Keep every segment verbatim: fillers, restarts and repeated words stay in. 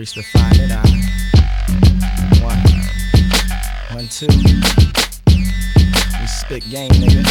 Royce to find it out. One, one, two. We spit game, nigga.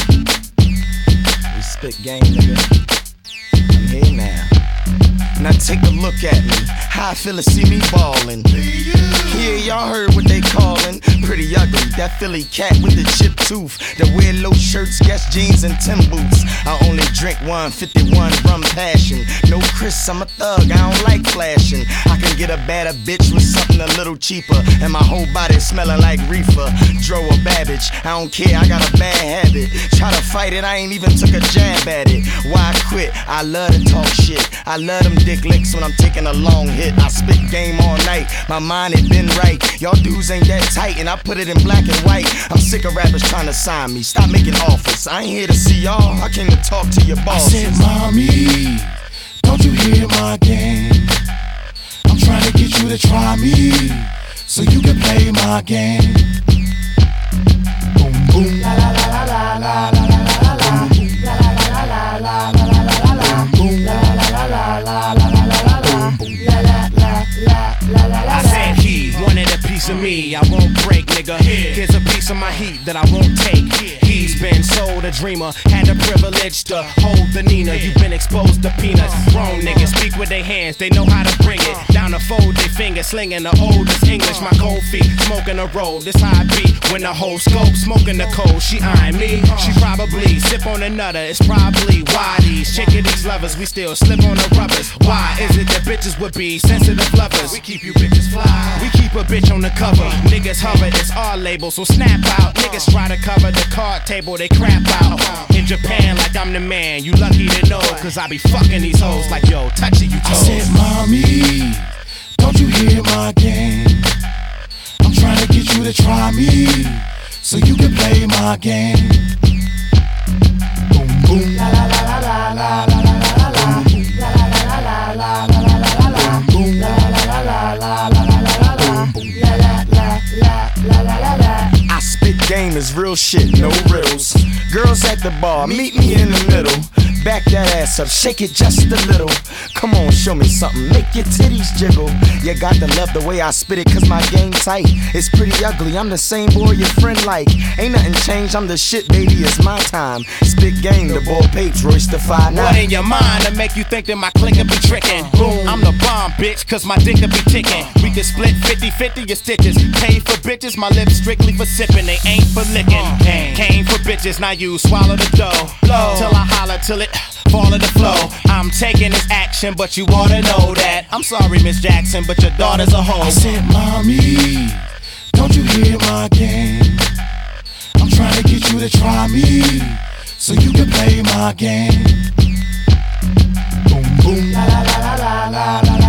We spit game, nigga. I'm here now. Now take a look at me, how I feel to see me ballin'. Yeah, y'all heard what they callin'. Pretty ugly, that Philly cat with the chipped tooth, that wear low shirts, Guess jeans, and Tim boots. I only drink one fifty-one rum passion. No Chris, I'm a thug, I don't like flashing. I can get a badder bitch with something a little cheaper, and my whole body smelling like reefer. Dro or Babbage, I don't care, I got a bad habit. Try to fight it, I ain't even took a jab at it. Why I quit? I love to talk shit. I love them dick licks when I'm taking a long hit. I spit game all night, my mind had been right. Y'all dudes ain't that tight, and I put it in black and white. I'm sick of rappers trying to sign me. Stop making offers. I ain't here to see y'all, I came to talk to your boss. I said, mommy, don't you hear my game? I'm trying to get you to try me, so you can play my game. Boom, boom, la la la la la la la la la. La la la la la la la la la. Boom, la la la la la la la la la. La la la la la la la. I said he wanted a piece of me, I won't break, nigga. Here's a piece of my heat that I won't take. He's been sold a dreamer, had the privilege to hold the Nina. You've been exposed to peanuts. Grown niggas speak with their hands, they know how to bring it. Down to fold their fingers, slinging the oldest English. My cold feet, smoking a roll. This how I be when the whole scope smoking the cold. She eyeing me, she probably sip on a nutter. It's probably why these chickadies lovers, we still slip on the rubbers. Why is it that bitches would be sensitive lovers? We keep you bitches fly, we keep a bitch on the cover. Niggas hover, it's our label, so snap out. Niggas try to cover the card table, they crap out. In Japan, like I'm the man, you lucky to know, cause I be fucking these hoes like yo, touchy you toes. I said, mommy, don't you hear my game? I'm trying to get you to try me, so you can play my game. Boom, boom, la la la la la la la la la. La la la la la la la la la. Boom, la la la la la la la la la. La la la la la la la. I spit game is real shit, no riddles. Girls at the bar, meet me in the middle. Back that ass up, shake it just a little. Come on, show me something, make your titties jiggle. You got to love the way I spit it, cause my game tight. It's pretty ugly, I'm the same boy your friend like. Ain't nothing changed, I'm the shit, baby, it's my time. Spit game, the ball page, Royce to five nine. What in your mind to make you think that my click will be tricking? Boom, I'm the bomb, bitch, cause my dick will be ticking. We can split fifty fifty your stitches. Pay for bitches, my lips strictly for sipping, they ain't for licking. Came for bitches, now you swallow the dough. Till I holler till it fall in the flow. I'm taking this action, but you oughta know that. I'm sorry, Miss Jackson, but your daughter's a hoe. I said, mommy, don't you hear my game? I'm trying to get you to try me, so you can play my game. Boom, boom, la la la la la la la.